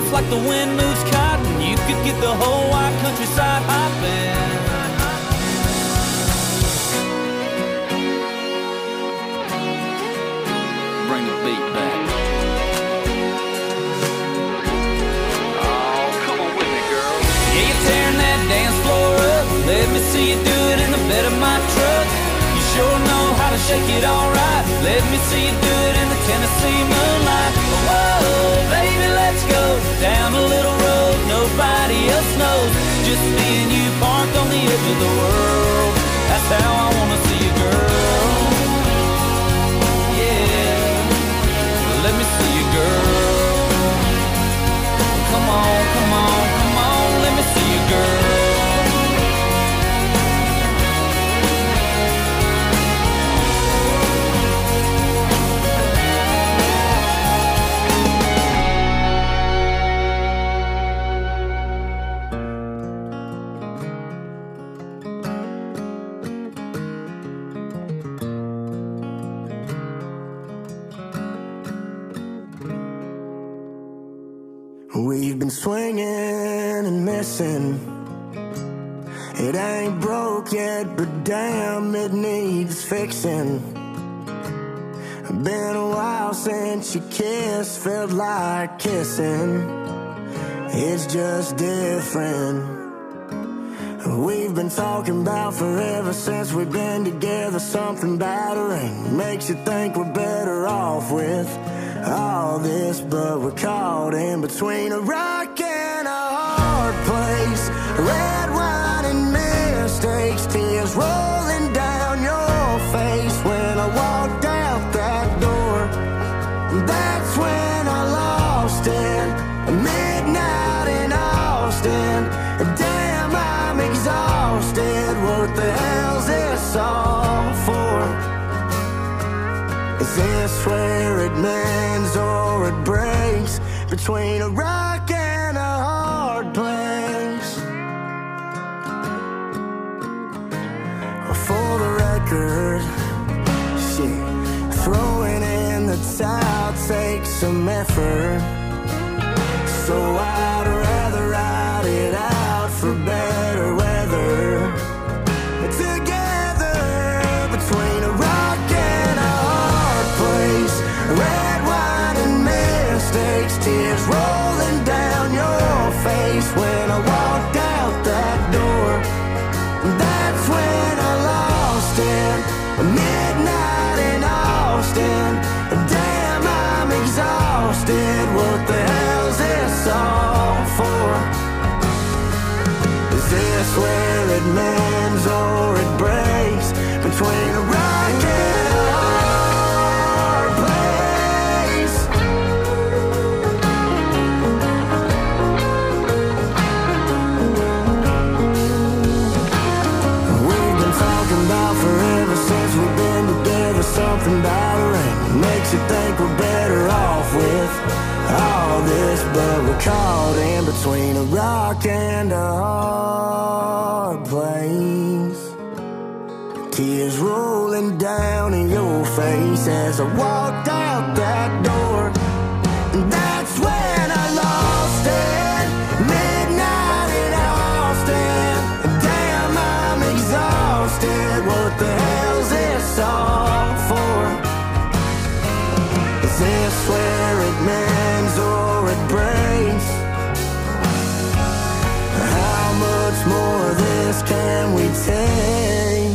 just like the wind moves cotton, you could get the whole wide countryside hopping. Bring the beat back. Oh, come on with me, girl. Yeah, you're tearing that dance floor up. Let me see you do it in the bed of my truck. You sure know how to shake it all right. Let me see you do it in the Tennessee moonlight. Whoa, baby, let's go down a little road nobody else knows. Just me and you parked on the edge of the world. That's how I wanna see you, girl. Yeah, let me see you, girl. Come on, come on, come on, let me see you, girl. We've been swinging and missing. It ain't broke yet, but damn, it needs fixing. Been a while since you kissed, felt like kissing. It's just different. We've been talking about forever since we've been together. Something battering makes you think we're better off with all this, but we're caught in between a rock and a hard place. Red wine and mistakes, tears rolling down your face. When I walked out that door, that's when I lost it. Midnight in Austin, damn, I'm exhausted. What the hell's this all for? Is this where it mends or it breaks? Between a rock and a hard place. For the record, shit, throwing in the towel takes some effort. So I'd rather ride it out for better weather. Together between a rock and a hard place. Red wine and mistakes, tears rolling down your face. When I walked out that door, that's when I lost it. Midnight in Austin, damn, I'm exhausted. What the hell's this all for? Is this where it mends or it breaks? Between a rock and a hard place. We've been talking about forever since we've been together. Something battering makes you think we're better off with all this, but we're caught in between a rock and a hard place. Tears rolling down in your face as I walked out that door. That's when I lost it. Midnight in Austin, damn, I'm exhausted. What the hell's this all for? Is this where it mends or it breaks? How much more of this can we take?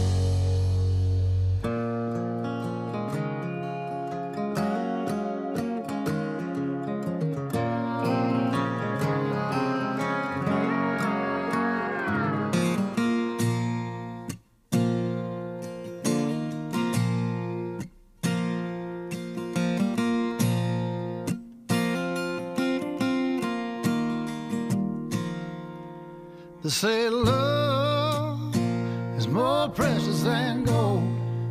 They say love is more precious than gold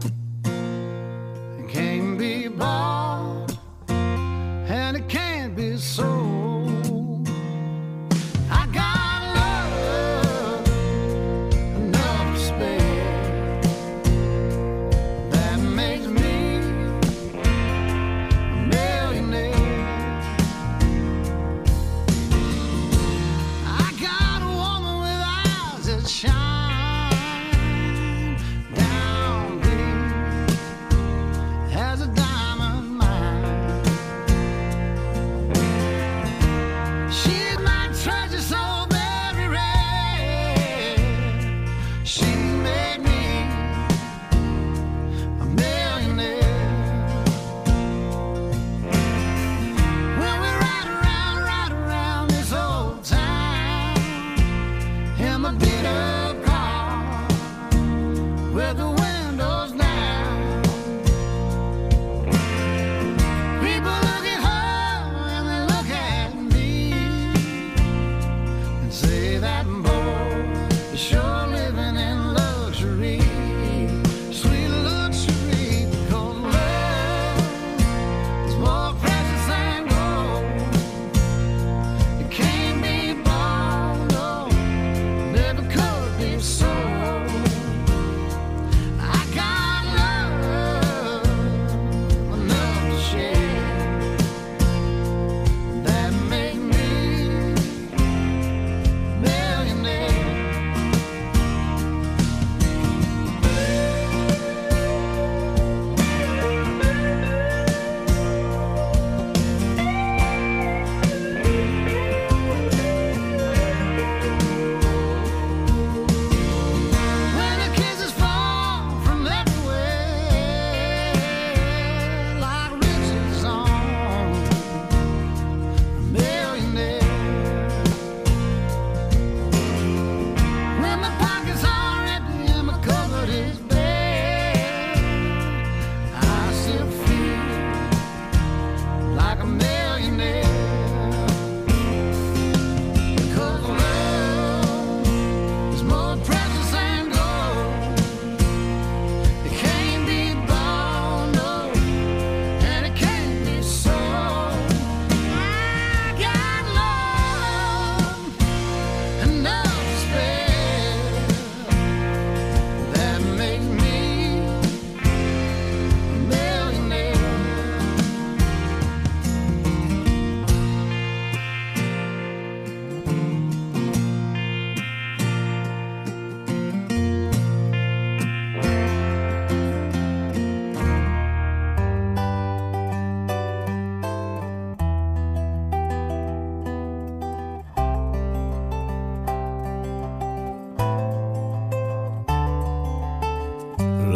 and can't be bought and it can't be sold. I got love enough to spare that makes me a millionaire.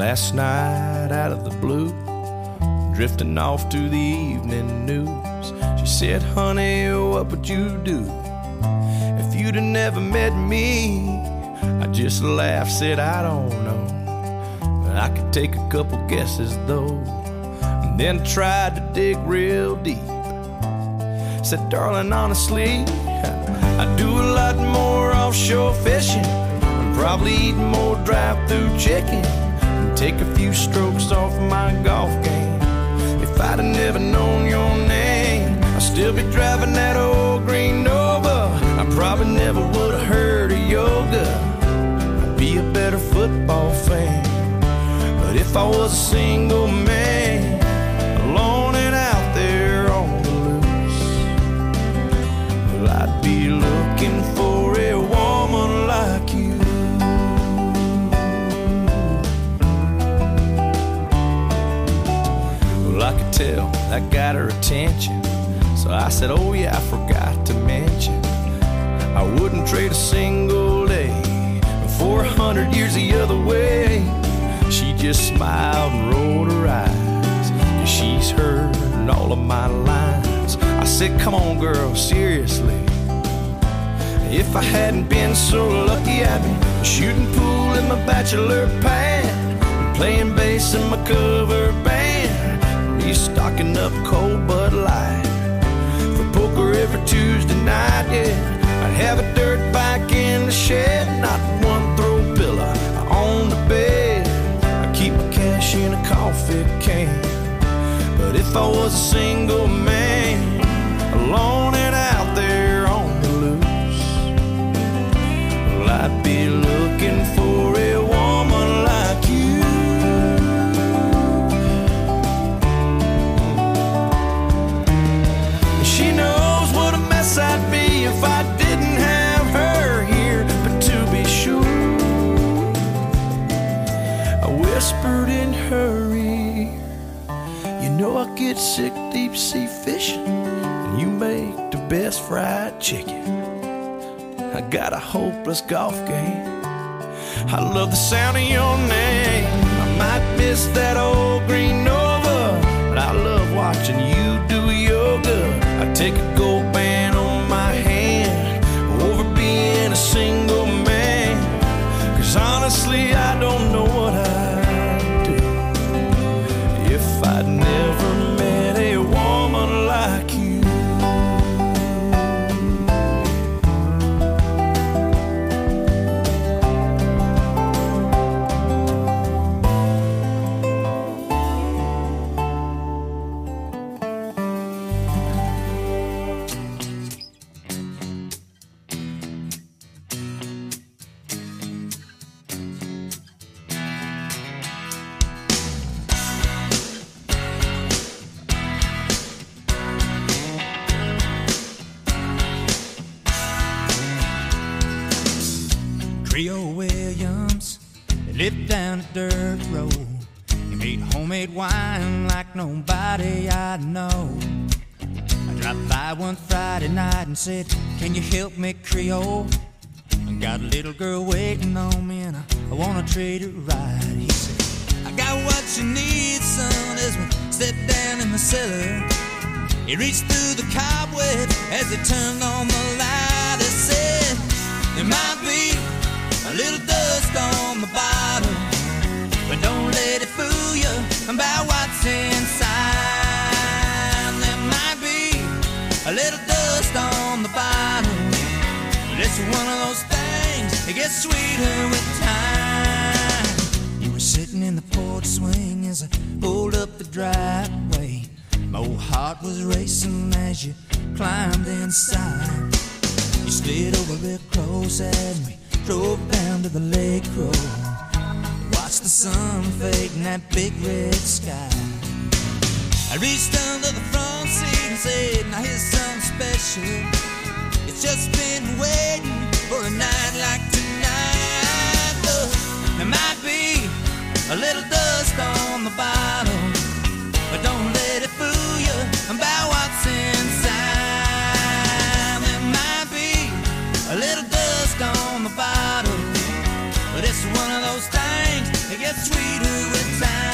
last night out of the blue, drifting off to the evening news. She said, honey, what would you do if you'd have never met me? I just laughed, said, I don't know, but I could take a couple guesses though. And then tried to dig real deep. Said, darling, honestly, I do a lot more offshore fishing, probably eat more drive-through chicken, and take a few strokes off my golf game. If I'd have never known your name, I'd still be driving that old green Nova. I probably never would have heard of yoga. I'd be a better football fan. But if I was a single man, alone and out there on the loose, well, I'd be looking for a woman like you. I could tell that got her attention, so I said, oh yeah, I forgot to mention, I wouldn't trade a single day for 100 years the other way. She just smiled and rolled her eyes, 'cause she's heard all of my lines. I said, come on girl, seriously, if I hadn't been so lucky, I'd be shooting pool in my bachelor pad, playing bass in my cover band, stocking up cold Bud Light for poker every Tuesday night, yeah. I'd have a dirt bike in the shed, not one throw pillow on the bed. I keep my cash in a coffee can. But if I was a single man, alone and out there on the loose, well, I'd be looking for a woman like you. She knows what a mess I'd be if I didn't have her here. But to be sure, I whispered in her ear, you know I get sick deep sea fishing, and you make the best fried chicken. I got a hopeless golf game, I love the sound of your name. I might miss that old green Nova, but I love watching you do yoga. I take a gold band on my hand over being a single man, 'cause honestly I don't know what I'd do if I'd never met a woman like you. Creole Williams, they lived down a dirt road. He made homemade wine like nobody I know. I dropped by one Friday night and said, can you help me, Creole? I got a little girl waiting on me and I wanna treat her right. He said, I got what you need, son, as we stepped down in the cellar. He reached through the cobweb as he turned on the light. He said, there might be a little dust on the bottom, but don't let it fool you about what's inside. There might be a little dust on the bottom, but it's one of those things that gets sweeter with time. You were sitting in the porch swing as I pulled up the driveway. My old heart was racing as you climbed inside. You slid over real close and we drove down to the lake road. Watched the sun fade in that big red sky. I reached under the front seat and said, now here's something special. It's just been waiting for a night like tonight. Look, there might be a little dust on the bottom, but don't let it fool you about what's inside. There might be a little dust on the bottom, but it's one of those things it gets sweeter with time.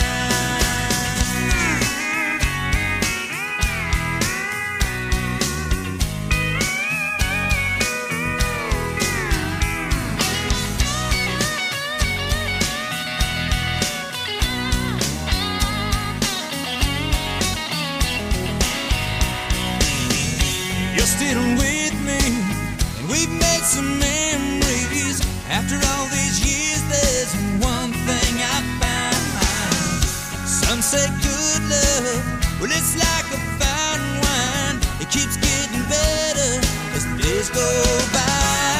You're still with me, and we've made some memories. After all these years, there's one thing I found. Some say good love, well, it's like a fine wine. It keeps getting better as the days go by.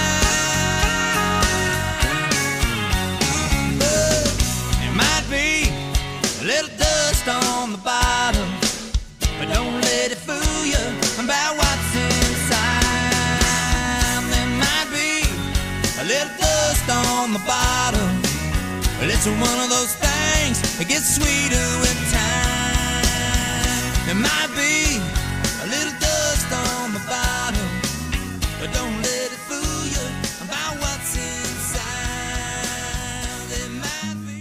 But it might be a little dust on the bottom, but don't let it fool you about what's inside. There might be a little dust on the bottom, but it's one of those things that gets sweeter with time. There might be a little dust on the bottom, but don't let it fool you about what's inside. There might be.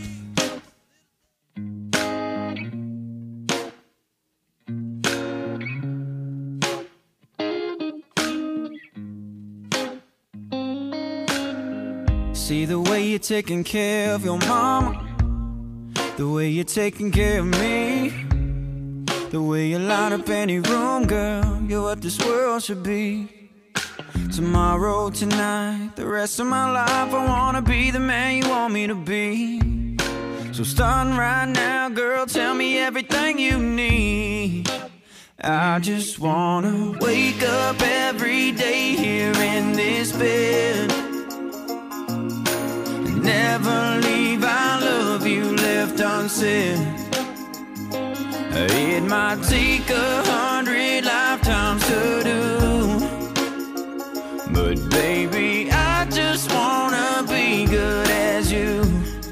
See the way you're taking care of your mama, the way you're taking care of me, the way you light up any room, girl, you're what this world should be. Tomorrow, tonight, the rest of my life, I wanna be the man you want me to be. So starting right now, girl, tell me everything you need. I just wanna wake up every day here in this bed, never leave our love you left unsaid. It might take 100 lifetimes to do, but baby, I just wanna be good as you.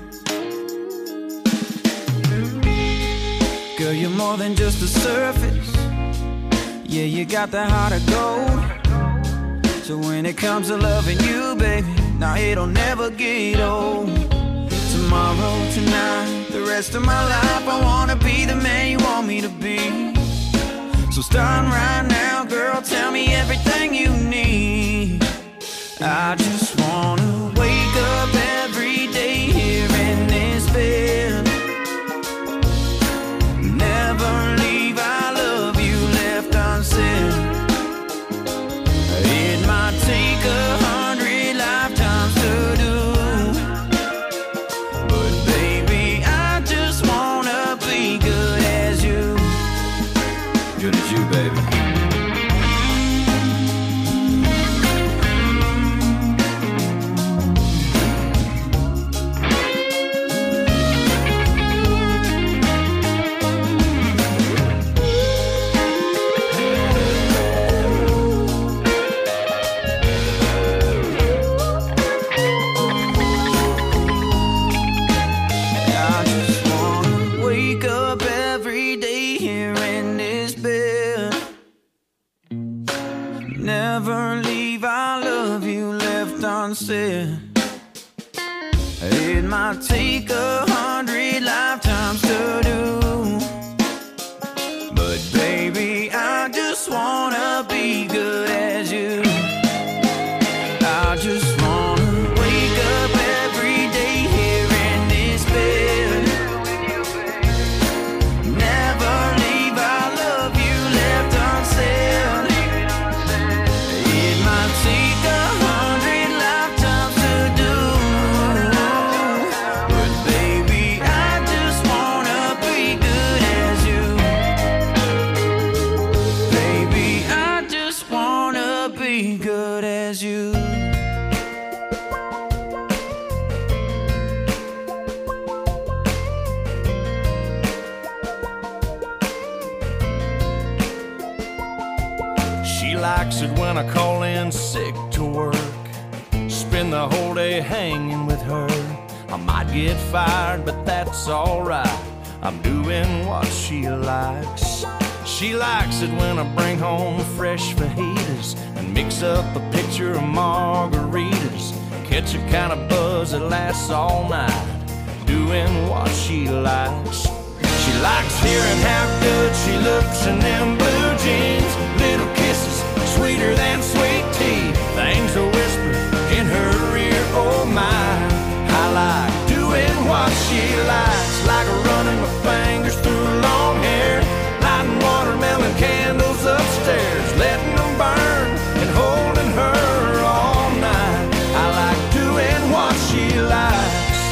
Girl, you're more than just the surface. Yeah, you got the heart of gold. So when it comes to loving you, baby, now it'll never get old. Tomorrow, tonight, the rest of my life, I wanna be the man you want me to be. So starting right now, girl, tell me everything you need. I just wanna wake up every day here in this bed, never leave our love you left unsaid. It might take 100 lifetimes to do, but baby, I just wanna be good as you. Good as you, baby. Never leave our love you left unsaid. It might take 100 lifetimes to do, but baby, I just wanna be good as you. I just wanna wake up every day here in this bed, never leave our love you left unsaid. It might take 100 lifetimes to do, but baby, I just wanna be good as you. Baby, I just wanna be good as you. She likes it when I call in sick to work, spend the whole day hanging with her. I might get fired, but that's alright, I'm doing what she likes. She likes it when I bring home fresh fajitas and mix up a pitcher of margaritas, catch a kind of buzz that lasts all night. doing what she likes. She likes hearing how good she looks in them blue jeans. Little kisses, sweeter than sweet tea. Things are whispered in her ear, oh my. I like doing what she likes, like running my fingers through long hair, lighting watermelon candles upstairs, letting them burn and holding her all night. I like doing what she likes.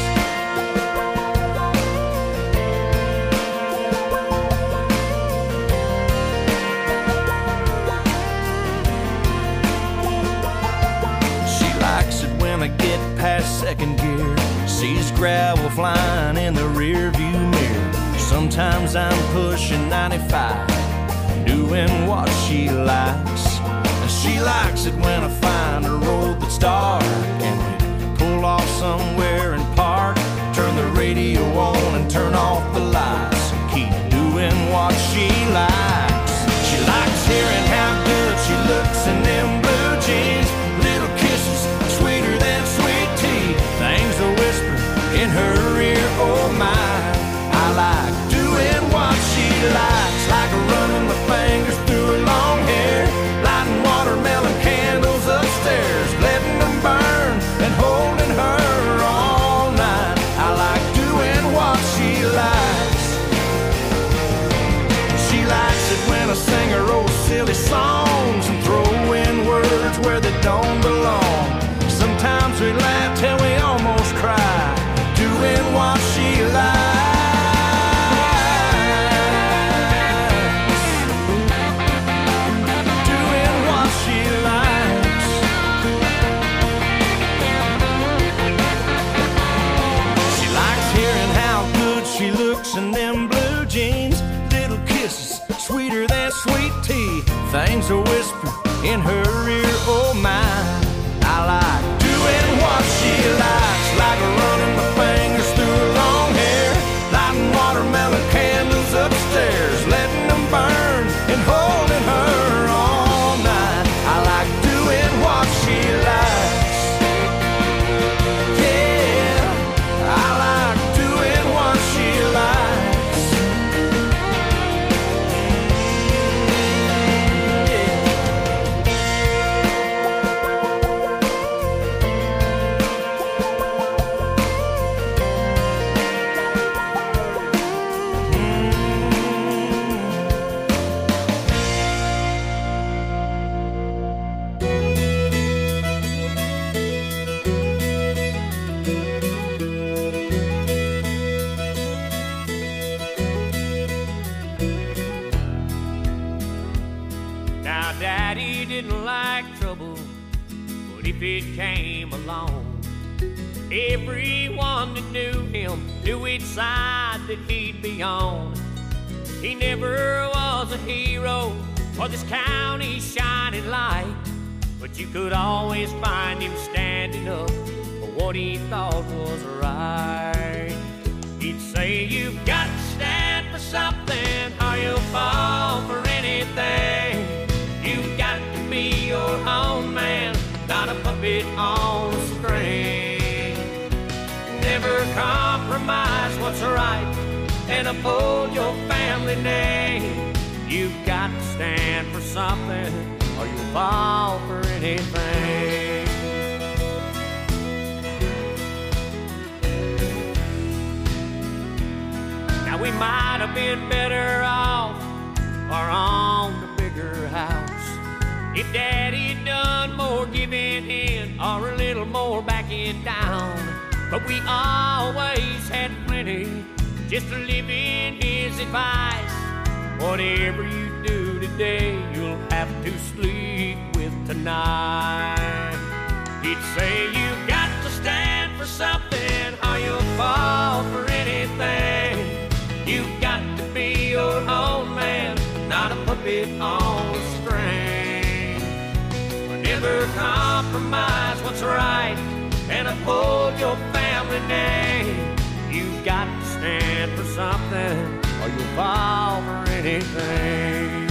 I get past second gear, sees gravel flying in the rear view mirror. Sometimes I'm pushing 95, doing what she likes. And she likes it when I find a road that's dark and we pull off somewhere and park, turn the radio on and turn off the lights and keep doing what she likes. She likes hearing how good she looks in them blue jeans. Little kisses, sweeter than sweet tea. Things are whispered in her ear, oh my. I like doing what she likes, like running my fingers through her long hair, lighting watermelon candles upstairs, letting them burn and holding her all night. I like doing what she likes. She likes it when I sing her old silly songs and throw in words where they don't belong. Sometimes we laugh till we almost cry, doing what she likes. Doing what she likes. She likes hearing how good she looks in them blue jeans. Little kisses, sweeter than sweet tea. Things are whispered in her ear, oh my. I like doing what she likes, like running my fingers through her long hair, lighting watermelon candles upstairs, letting them burn and holding her all night. I like doing what she likes. Yeah, I like doing what she likes. Now, Daddy didn't like trouble, but if it came along, everyone that knew him knew which side that he'd be on. He never was a hero or this county's shining light, but you could always find him standing up for what he thought was right. He'd say, you've got to stand for something or you'll fall for anything. You've got to be your own man, not a puppet on a string. Never compromise what's right and uphold your family name. You've got to stand for something or you'll fall for anything. Now we might have been better off or on the bigger house if Daddy'd done more giving in or a little more backing down. But we always had plenty just to live in his advice. Whatever you do today, you'll have to sleep with tonight. He'd say, you've got to stand for something or you'll fall for anything. You've got to be your own man, not a puppet on a string. Never compromise what's right and uphold your family name. You've got to stand for something or you'll fall for anything.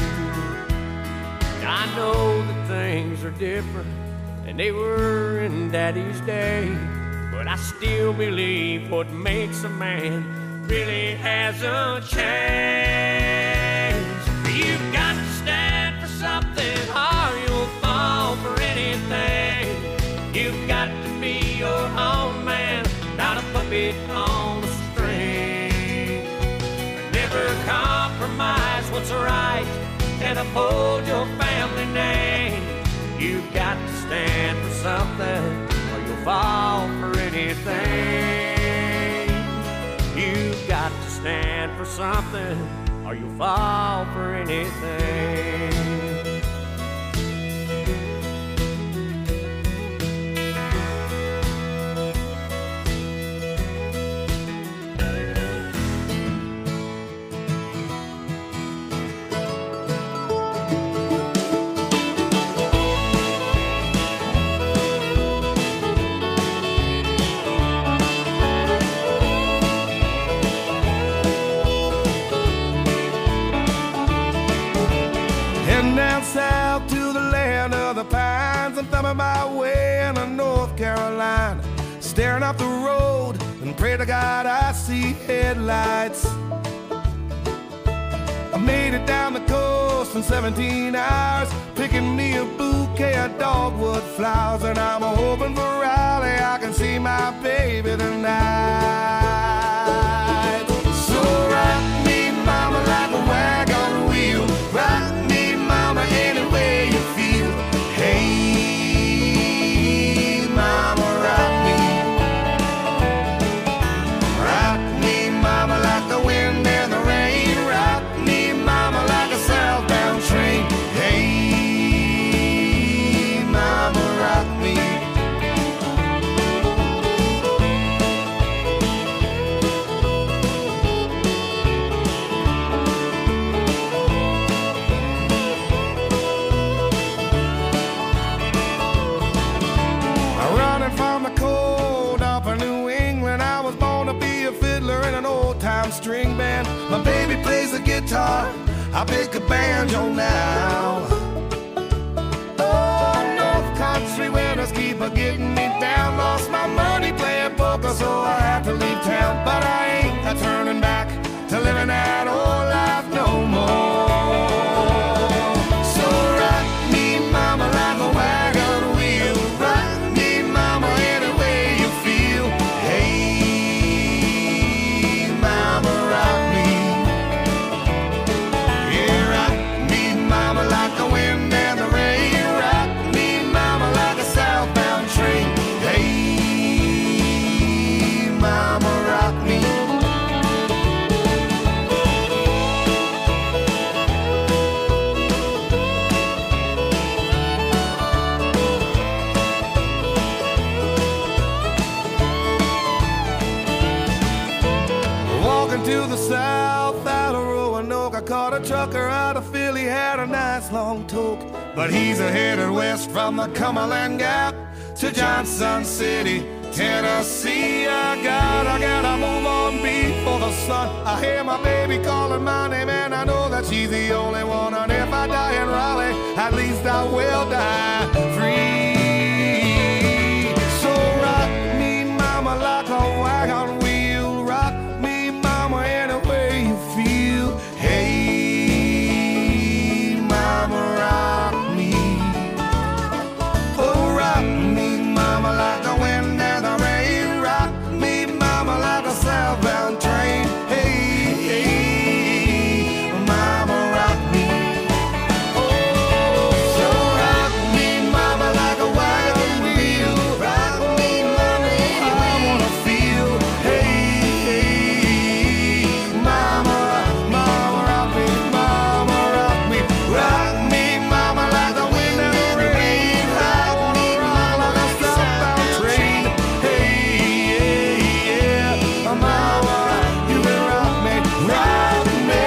I know that things are different than they were in Daddy's day, but I still believe what makes a man really hasn't changed. You've got to stand for something or you'll fall for anything. You've got to be your own man, not a puppet on a string. Never compromise what's right and uphold your family name. You've got to stand for something or you'll fall for anything. You've got to stand for something or you'll fall for anything. South to the land of the pines, I'm thumbing my way into North Carolina, staring up the road and pray to God I see headlights. I made it down the coast in 17 hours, picking me a bouquet of dogwood flowers, and I'm hoping for Raleigh I can see my baby tonight. So rock me, mama, like a wagon wheel. Rock me, mama, any way you feel. Hey, mama, rock me. Rock me, mama, like the wind and the rain. Rock me, mama, like a southbound train. Hey, mama, rock me. From the cold up in New England, I was born to be a fiddler in an old-time string band. My baby plays the guitar, I pick a banjo now. Oh, North Country winters keep getting me down. Lost my money playing poker, so I had to leave town. But I ain't turning back to living that old life no more. So rock me, mama, like a wagon wheel. Rock me, mama, any way you feel. Hey, mama, rock me. Yeah, rock me, mama, like the wind and the rain. Rock me, mama, like a southbound train. Hey, mama, rock me. Walking to the south out of Roanoke, I caught a trucker out of Philly, had a nice long toke. But he's headed west from the Cumberland Gap to Johnson City, Tennessee. I gotta move on before the sun. I hear my baby calling my name and I know that she's the only one. And if I die in Raleigh, at least I will die free. So rock me, mama, like a wagon wheel. Rock me, mama, any way you feel. Hey, mama, rock me. Oh, rock me, mama, like the wind and the rain. Rock me, mama, like a southbound train. Hey, mama, rock me. So rock me, mama, like a wagon wheel. Rock me, mama, I wanna feel. Hey, mama, mama, rock me, mama, rock me. Rock me, mama, like the wind and the rain. Rock me, mama, like a southbound train. Hey, yeah, mama, you can rock me, rock me.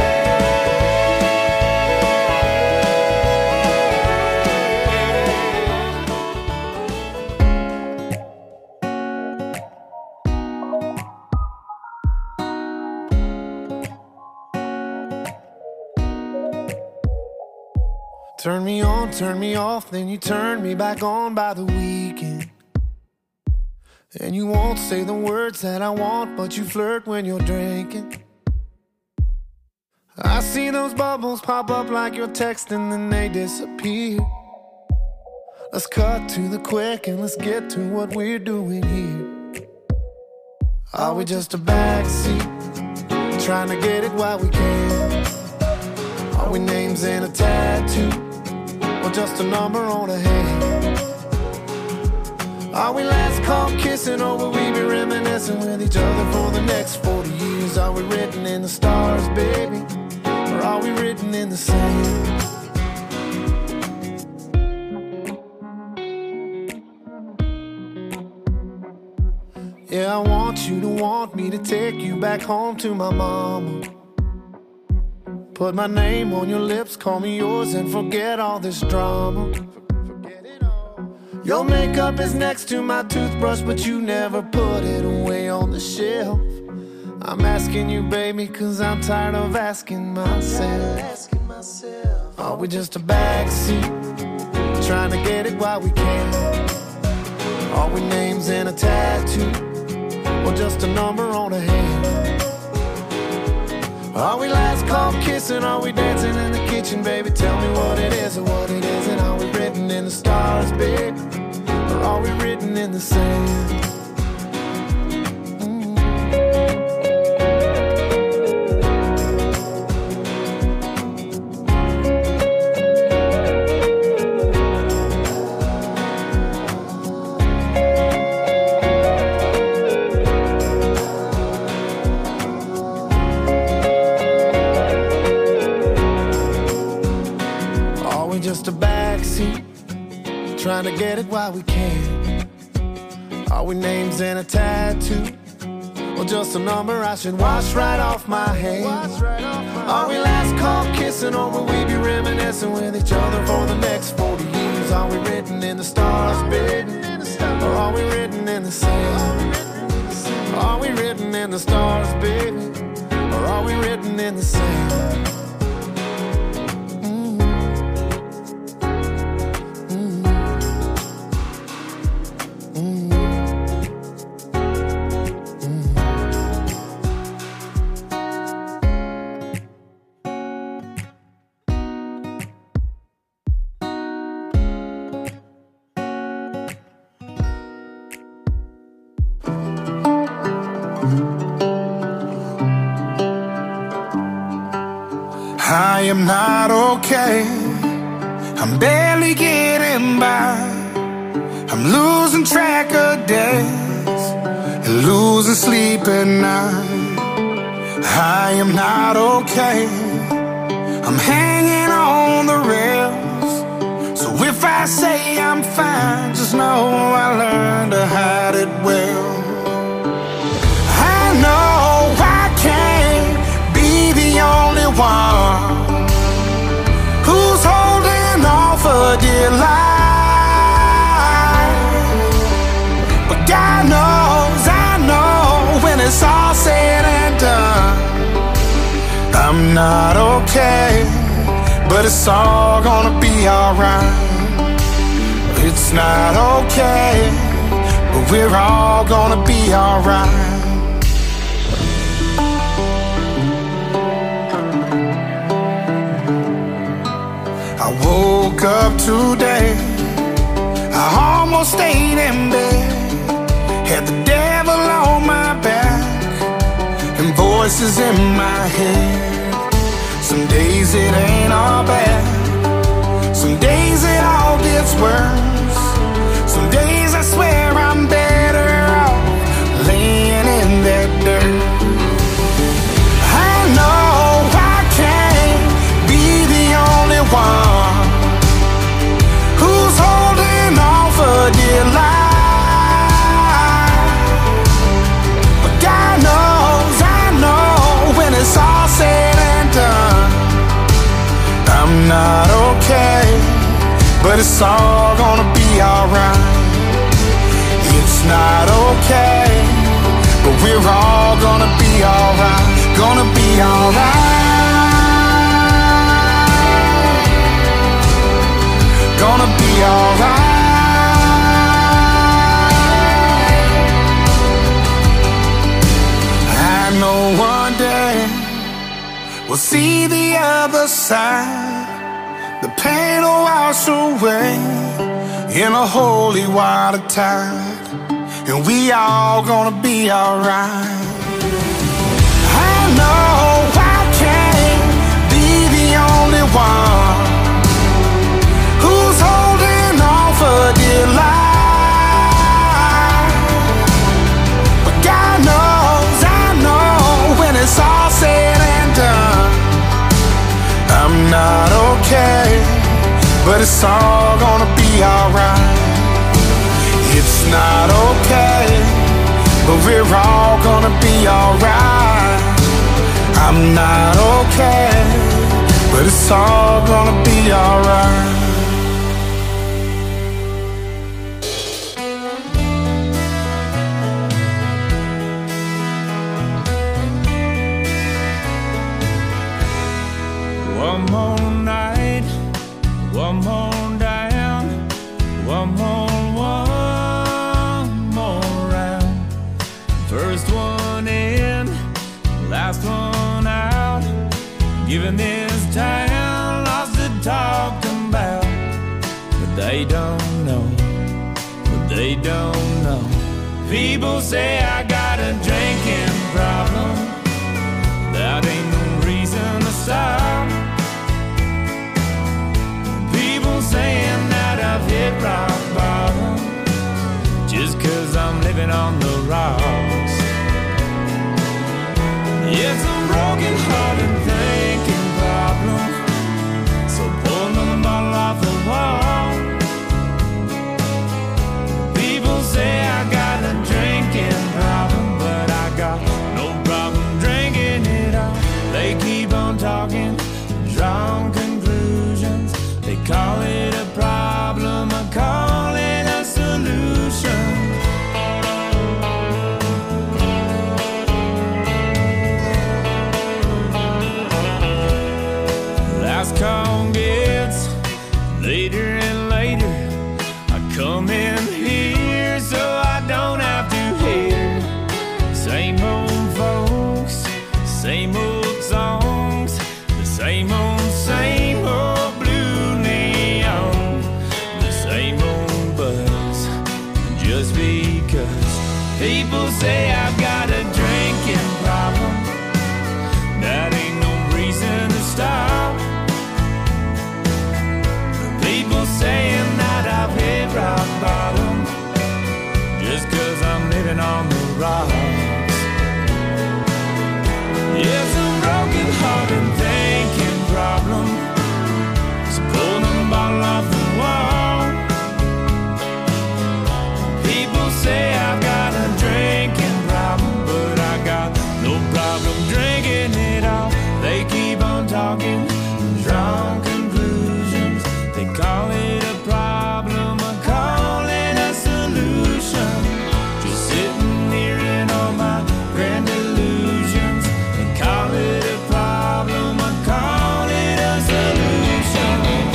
Turn me on, turn me off, then you turn me back on by the weekend. And you won't say the words that I want, but you flirt when you're drinking. I see those bubbles pop up like you're texting, then they disappear. Let's cut to the quick and let's get to what we're doing here. Are we just a backseat, trying to get it while we can? Are we names in a tattoo, or just a number on a hand? Are we last call kissing, or will we be reminiscing with each other for the next 40 years? Are we written in the stars, baby, or are we written in the sand? Yeah, I want you to want me to take you back home to my mama. Put my name on your lips, call me yours, and forget all this drama. Your makeup is next to my toothbrush, but you never put it away on the shelf. I'm asking you, baby, cause I'm tired of asking myself. Are we just a backseat, trying to get it while we can? Are we names in a tattoo, or just a number on a hand? Are we last call kissing? Are we dancing in the kitchen, baby? Tell me what it is or what it isn't. Are we written in the stars, baby, or are we written in the sand? Just a backseat, trying to get it while we can. Are we names in a tattoo, or just a number I should wash right off my hand? Are we last call kissing, or will we be reminiscing with each other for the next 40 years? Are we written in the stars, baby, or are we written in the sand? Are we written in the stars, baby, or are we written in the sand? I am not okay, I'm barely getting by. I'm losing track of days and losing sleep at night. I am not okay, I'm hanging on the rails. So if I say I'm fine, just know I learned to hide it well. I know I can't be the only one who's holding on for dear life. But God knows, I know, when it's all said and done, I'm not okay, but it's all gonna be alright. It's not okay, but we're all gonna be alright. I woke up today, I almost stayed in bed, had the devil on my back and voices in my head. Some days it ain't all bad, some days it all gets worse. Some days I swear I'm better off laying in that dirt. I know I can't be the only one who's holding on for dear life. But God knows, I know, when it's all said and done, I'm not okay, but it's all gonna be alright. It's not okay, but we're all gonna be alright. Gonna be alright. Gonna be alright. see the other side. The pain will wash away in a holy water tide, and we all gonna be alright. I know I can't be the only one who's holding on for dear life, but God knows, I know, when it's all said and done, I'm not okay, but it's all gonna be alright. It's not okay, but we're all gonna be alright. I'm not okay, but it's all gonna be alright. One more night, one more down, one more round. First one in, last one out. Giving this town lots to talk about, but they don't know, but they don't know. People say I got a drinking problem, that ain't no reason to stop. Saying that I've hit rock bottom just 'cause I'm living on the rocks. It's a broken heart and thinking problem, so pull another bottle off the wall. People say I got a drinking problem, but I got no problem drinking it all. They keep on talking, drawing conclusions. They call it a problem, I call it a solution. Last call gets later and later. I come in here so I don't have to hear same old folks, same old songs, the same old just because people say I've got a drinking problem, that ain't no reason to stop. People saying that I've hit rock bottom just 'cause I'm living on the rocks. It's a broken heart and thinking problem, so pull another bottle off the wall. Say I've got a drinking problem, but I got no problem drinking it all. They keep on talking, drawing conclusions. They call it a problem, I call it a solution. Just sitting here in all my grand illusions. They call it a problem, I call it a solution.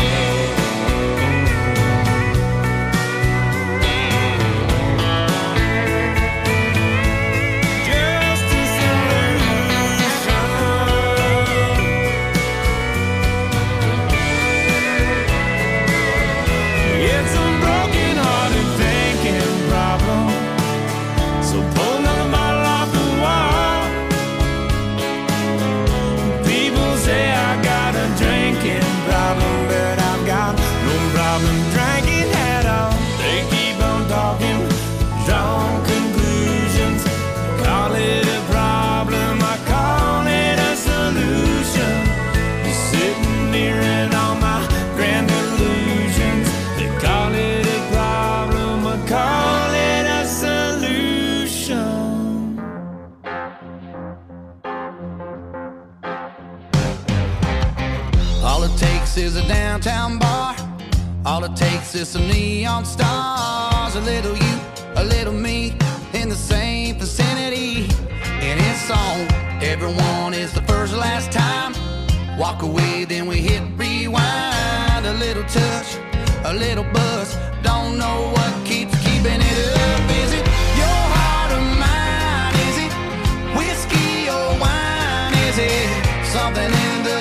Is a downtown bar. All it takes is some neon stars. A little you, a little me, in the same vicinity. And it's on. Everyone is the first last time. Walk away, then we hit rewind. A little touch, a little buzz. Don't know what keeps keeping it up. Is it your heart or mine? Is it whiskey or wine? Is it something in the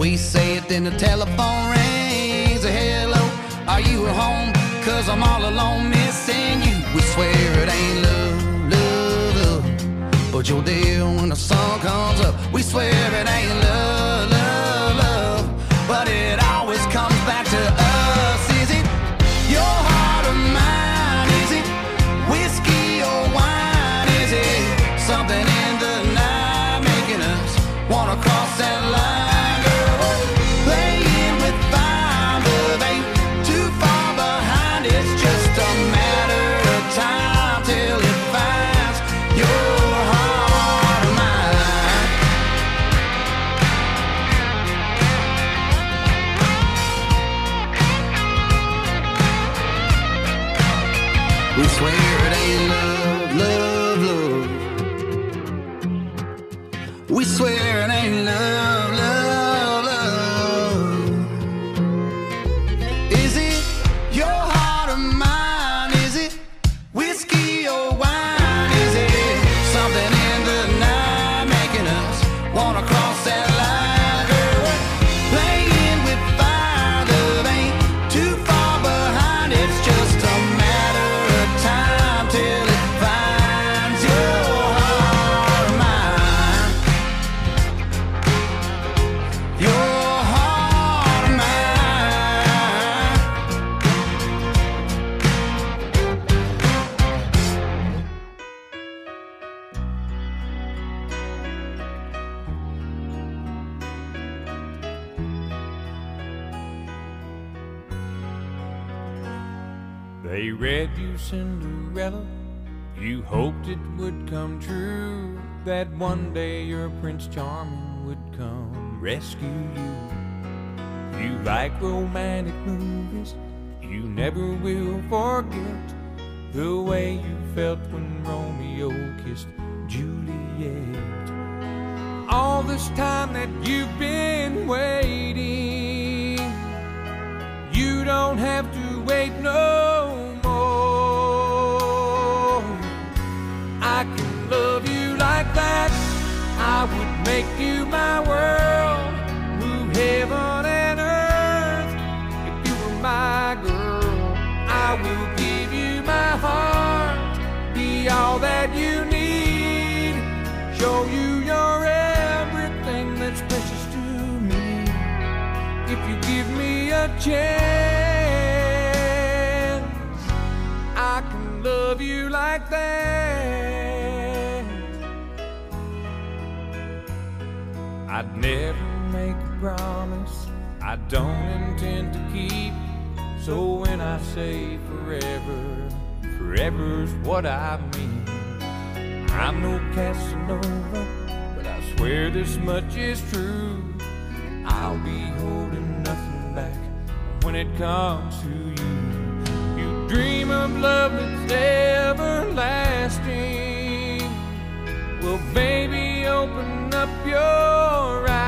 We say it, then the telephone rings. Hello, are you at home? 'Cause I'm all alone missing you. We swear it ain't love, love, love, but you're there when the sun comes up. We swear it ain't love, love, love, but it always comes back to us. Is it your heart or mine? Is it whiskey or wine? Is it something in the night making us wanna cross that line? Girl, playing with fire, love ain't too far behind. It's just a matter of time till it finds your heart or mine. We swear it ain't love, love, love. We swear it ain't love, love, love. Is it your heart or mine? Is it whiskey or wine? Is it something in the night making us wanna cross that line? Girl, playing with fire, love ain't too far behind. It's just a matter of time till it finds your heart or mine. Your heart or mine. They read you Cinderella, you hoped it would come true, that one day your Prince Charming would come rescue you. You like romantic movies, you never will forget the way you felt when Romeo kissed Juliet. All this time that you've been waiting, you don't have to wait no more. I can love you like that. I would make you my world, move heaven and earth. If you were my girl, I will give you my heart, be all that you need, show you you're everything that's precious to me. If you give me a chance, I can love you like that. I'd never make a promise I don't intend to keep. So when I say forever, forever's what I mean. I'm no Casanova, but I swear this much is true. I'll be holding nothing back when it comes to you. You dream of love that's everlasting. Well, baby, open up your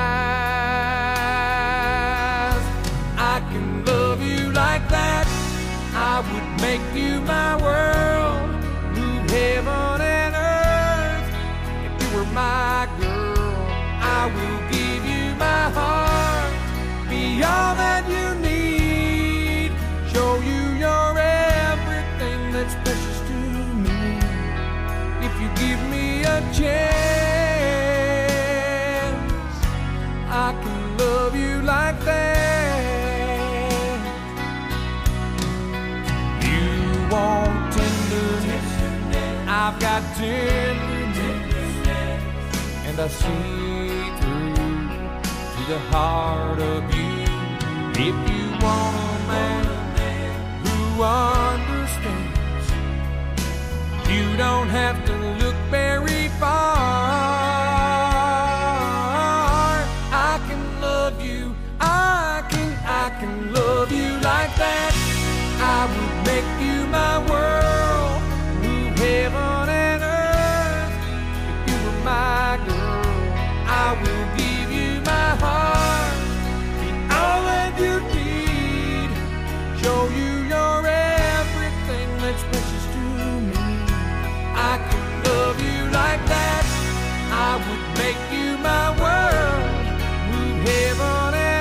eyes. I can love you like that. I would make you my world, move heaven and earth. If you were my girl, I will give you my heart, be all that you need, show you you're everything that's precious to me. If you give me a chance, I can love you like that. You want tenderness, I've got tenderness, and I see through to the heart of you. If you want a man who understands, you don't have to look very far. I can love you, I can love you like that. I would make you my world, move heaven and earth. If you were my girl, I will give you my heart, be all that you need, show you you're everything that's precious to me. I can love you like that. I would make you my world, move heaven and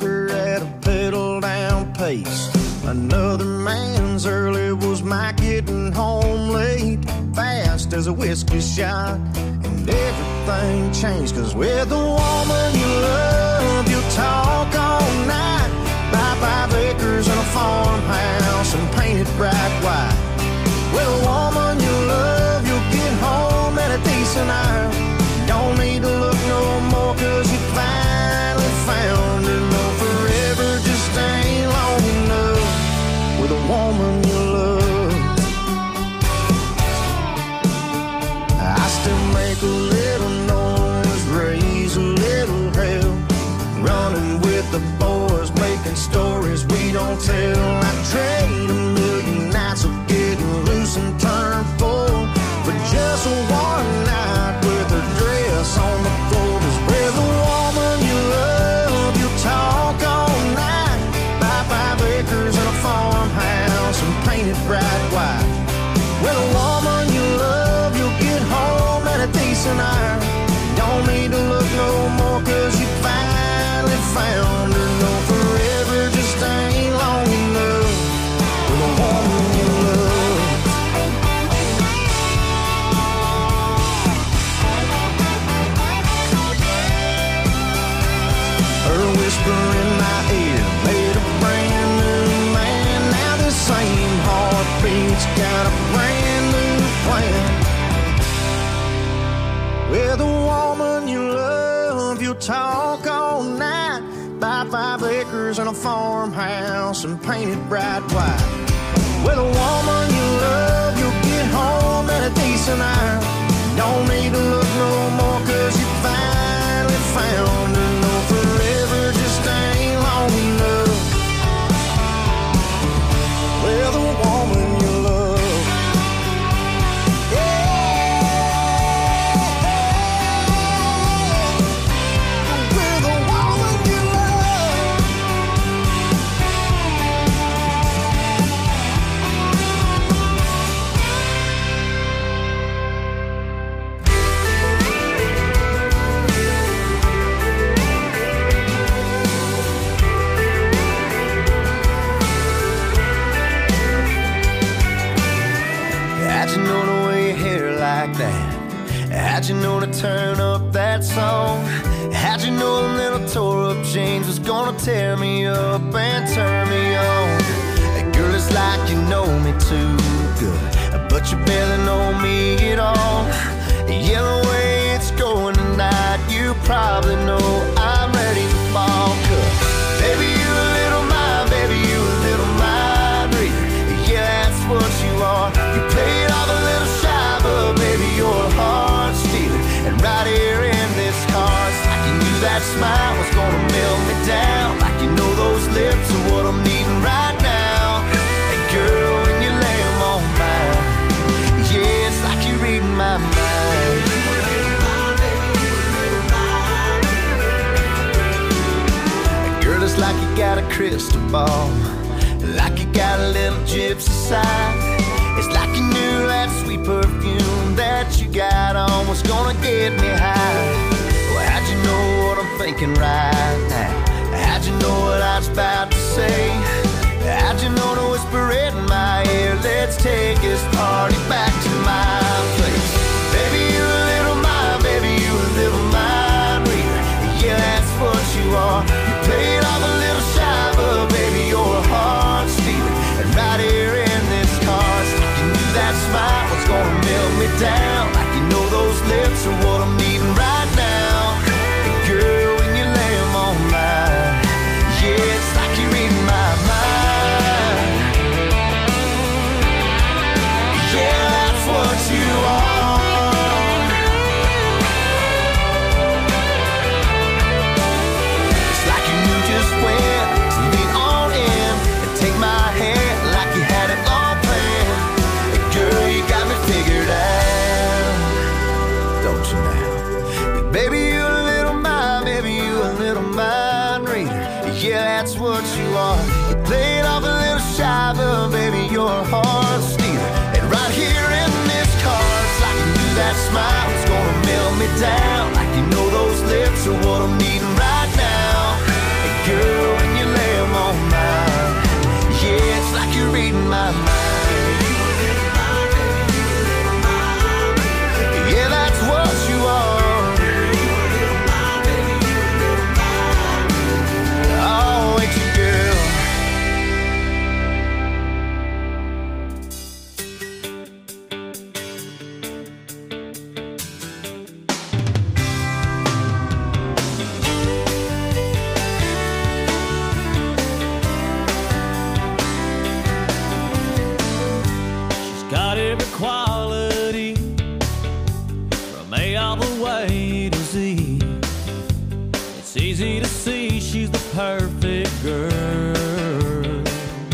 liquor at a pedal down pace. Another man's early was my getting home late, fast as a whiskey shot. And everything changed, cause with the woman you love, you'll talk all night. Buy 5 acres and a farmhouse and paint it bright white. With a woman you love, you'll get home at a decent hour. Don't need to look no more, cause you finally found her. No, forever just ain't long enough with a woman you love. I still make a little noise, raise a little hell, running with the boys, making stories we don't tell. I trade a million nights of getting loose and turn full for just one night with her dress on the floor. 'Cause with a woman you love, you'll talk all night. Buy 5 acres and a farmhouse and paint it bright white. With a woman you love, you'll get home at a decent hour. Don't need to look no more, 'cause you finally found her. No, forever just ain't long enough with a woman you love. Her whisper in my ear made a brand new man. Now the same heartbeat's got a brand new plan. With a woman you love, you'll talk all night. Buy 5 acres and a farmhouse and paint it bright white. With a woman you love, you'll get home at a decent hour. Don't need to look no more, 'cause you finally found her. No, forever just ain't long enough with a woman you love. How'd you know to turn up that song? How'd you know a little tore up jeans was gonna tear me up and turn me on? Girl, it's like you know me too good, but you barely know me at all. Yeah, the way it's going tonight, you probably know I'm ready to fall. 'Cause baby, you a little mind, baby, you a little mind reader. Yeah, that's what you are. You play it off a little shy, but baby, you're a heart stealer. And right here in this car, it's like you knew that smile was gonna melt me down. Like you know those lips are what I'm needing right now. And girl, when you lay them on mine, yeah, it's like you're reading my mind. Girl, it's like you got a crystal ball, like you got a little gypsy side. It's like you knew that sweet perfume that you got on was gonna get me high. Well, how'd you know what I'm thinking right now? How'd you know what I was about to say? How'd you know to whisper it in my ear? Let's take this party back to my place. Baby, you a little mind, baby, you a little mind reader. Yeah, that's what you are. You play it off a little shy, but baby, you're a heart stealer. And right here in this car, that smile was gonna melt me down. Like you know those lips are what I'm needing right now. And girl, when you lay them on mine, yeah, it's like you're reading my mind. Yeah, that's what you are. It's like you knew just when to lean on in and take my hand like you had it all planned. Girl, you got me figured out, don't you now? Baby, you a little mind, baby, you a little mind reader. Yeah, that's what you are. You play it off a little shy, but baby, you're a heart stealer. And right here in this car, it's like you knew that smile was gonna melt me down. Like you know those lips are what I'm needing right now. And girl, easy to see she's the perfect girl.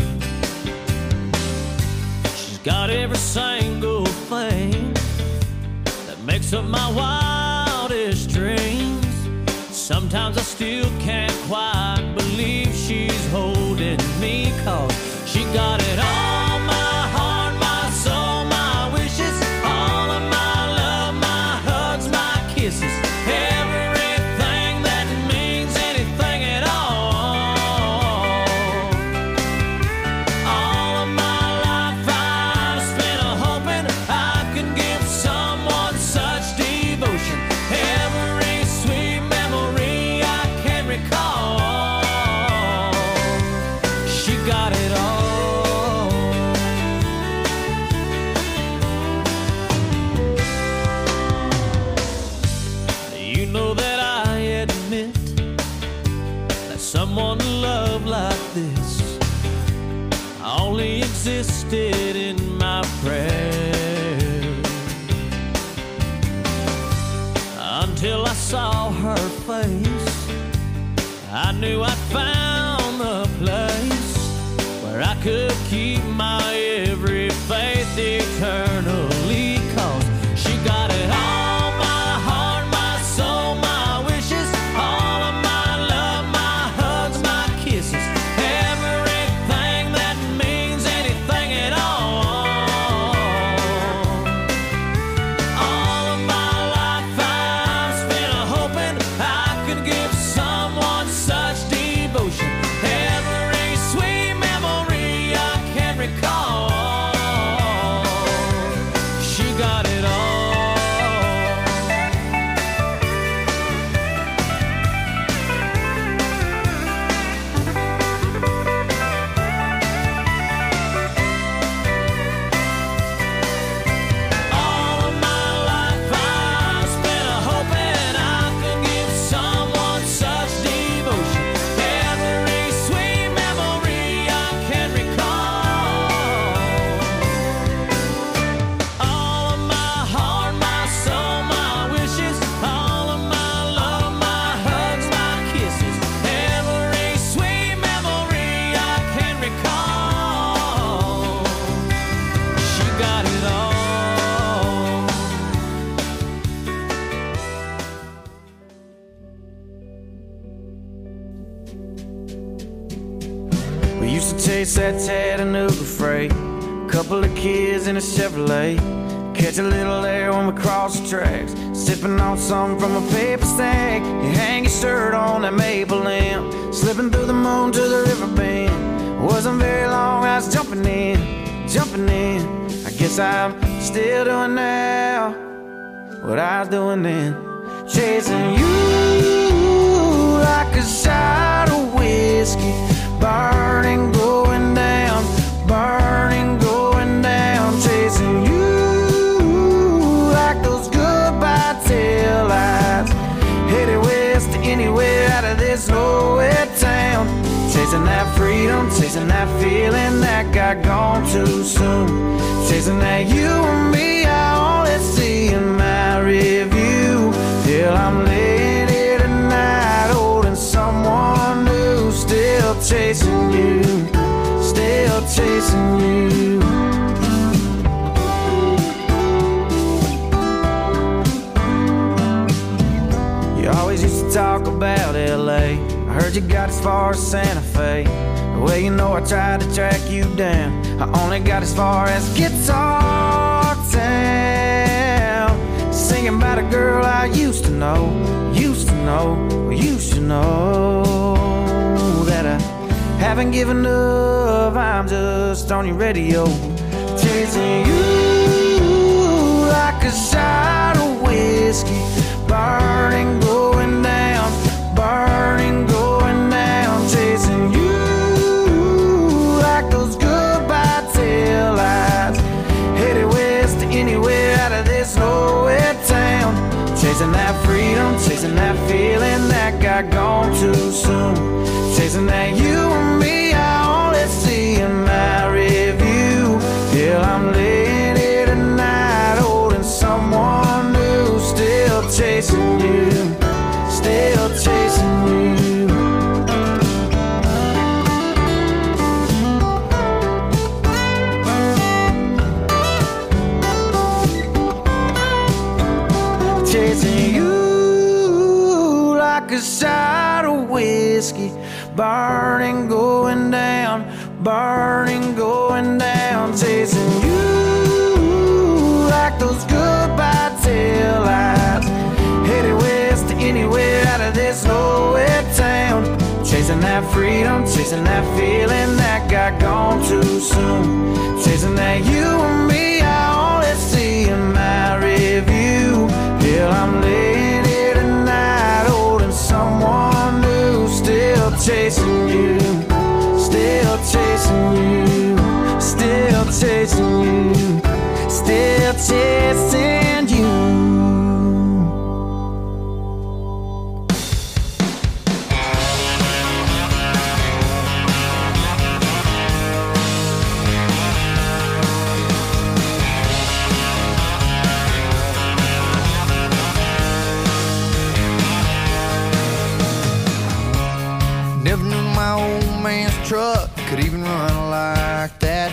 She's got every single thing that makes up my wildest dreams. Sometimes I still can't quite believe she's holding me, 'cause she got it all, my heart, my soul, my wishes, all of my love, my hugs, my kisses, everything that means anything at all. All of my life I've spent hoping I could give someone such devotion. Every sweet memory I can recall, she got it all. You know that I admit that someone to love like this only existed in my prayers, until I saw her face. I knew I'd found the place where I could keep my every faith eternally, 'cause she got it all, my heart, my soul, my wishes, all of my love, my hugs, my kisses, everything that means anything at all. All of my life I've spent hoping I could give someone such devotion. Every sweet memory I can recall, she got it all. All of my life I've spent hoping I could give someone such devotion. Every sweet memory I can recall. All of my heart, my soul, my wishes, all of my love, my hugs, my kisses, every sweet memory I can recall. She got it all. We used to chase that Chattanooga freight, couple of kids in a Chevrolet, catch a little air when we cross the tracks, sipping on something from a paper stack. You hang your shirt on that maple limb, slipping through the moon to the river bend. Wasn't very long, I was jumping in. I guess I'm still doing now what I was doing then, chasing you like a shot of whiskey, burning, going down, chasing you like those goodbye tail lights, headed west to anywhere out of this nowhere town, chasing that freedom, chasing that feeling that got gone too soon, chasing that you and me I only see in my review, till I'm laying here tonight holding someone new, still chasing you, still chasing you. You always used to talk about LA, I heard you got as far as Santa Fe. Well, you know I tried to track you down, I only got as far as Guitar Town, singing about a girl I used to know, that I haven't given up, I'm just on your radio, chasing you like a shot of whiskey, burning, going down, chasing you like those goodbye tail lights, headed west to anywhere out of this nowhere town, chasing that freedom, chasing that feeling that got gone too soon, chasing that you and me I only see in my review, till I'm laying here tonight holding someone new, still chasing you, still chasing you. burning, going down, burning, going down, chasing you like those goodbye tail lights, headed west to anywhere out of this nowhere town, chasing that freedom, chasing that feeling that got gone too soon, chasing that you and me I only see in my review. Hell, I'm laying here tonight holding someone new, still chasing you, still chasing you, still chasing you, still chasing you. Never knew my old man's truck could even run like that.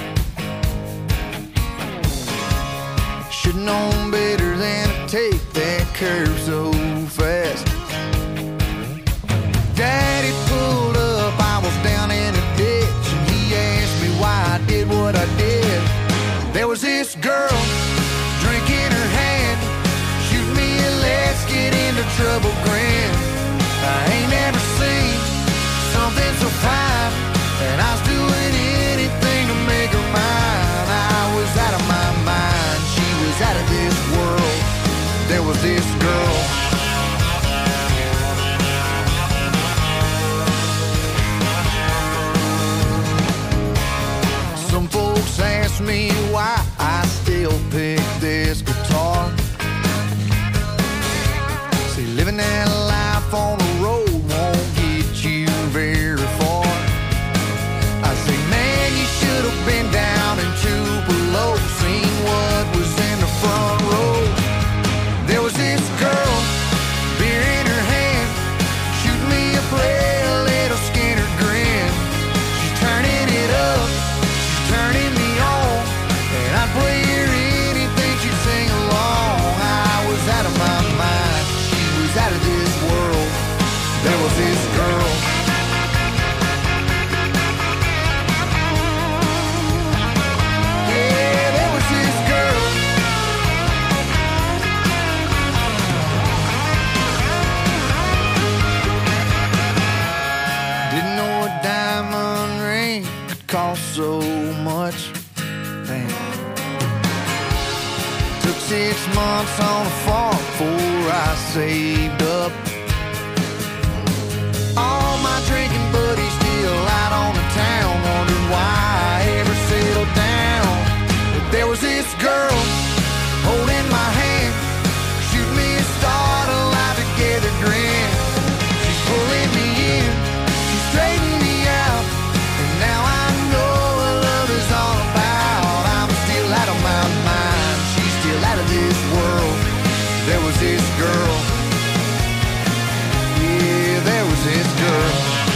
Should've known better than to take that curve so fast. Daddy pulled up, I was down in a ditch, and he asked me why I did what I did. There was this girl, drink in her hand, shoot me a let's get into trouble grin. I ain't never seen something so fine, and I was doing anything to make her mine. I was out of my mind, she was out of this world. There was this girl. Some folks ask me why I still pick this guitar. See, living that life on the road won't get you very far. I say, man, you should have been down in Tupelo, seen what was in the front row. There was this girl, beer in her hand, shoot me a play, a little Skinner grin. She's turning it up, she's turning me on, and I'd play her anything, she'd sing along. I was out of my mind, she was out of this world. There was this girl. Yeah, there was this girl. Didn't know a diamond ring could cost so much. Damn. Took 6 months on a farm before I saved up. All my drinking buddies still out on the town, wondering why I ever settled down. But there was this girl holding my hand, shoot me a start, a life together grin. She's pulling me in, she's straightening me out, and now I know what love is all about. I'm still out of my mind, she's still out of this world. There was this girl. Yeah, there was this girl.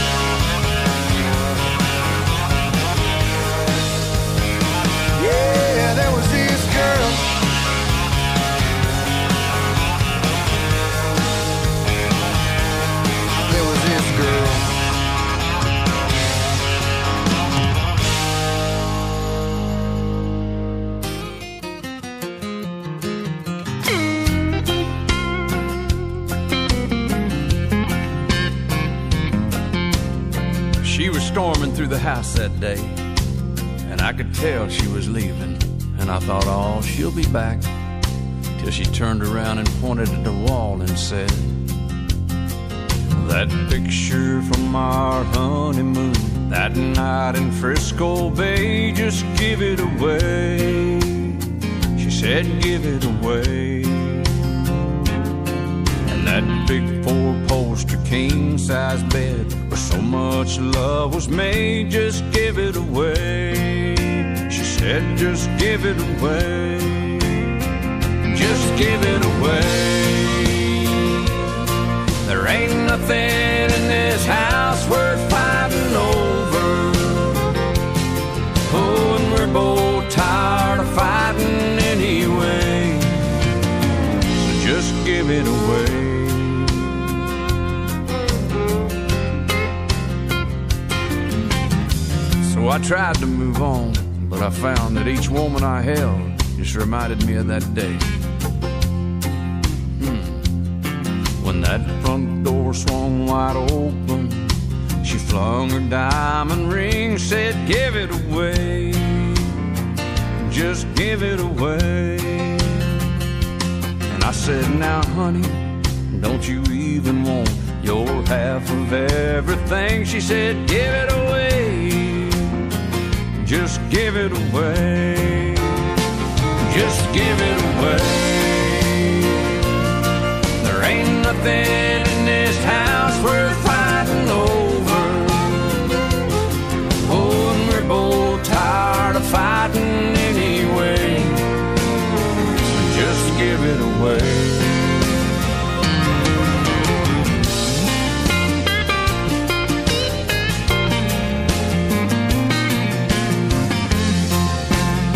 Yeah, there was this girl. There was this girl. She was storming through the house that day, and I could tell she was leaving. And I thought, oh, she'll be back. Till she turned around and pointed at the wall and said, that picture from our honeymoon, that night in Frisco Bay, just give it away. She said, give it away. And that big 4-poster king-size bed where so much love was made, just give it away. She said, just give it away. Just give it away. There ain't nothing in this house worth fighting over. Oh, and we're both tired of fighting anyway. So just give it away. So I tried to move on, but I found that each woman I held just reminded me of that day. When that front door swung wide open, she flung her diamond ring, said, give it away, just give it away. And I said, now honey, don't you even want your half of everything? She said, give it away, just give it away, just give it away. There ain't nothing in this house worth fighting over.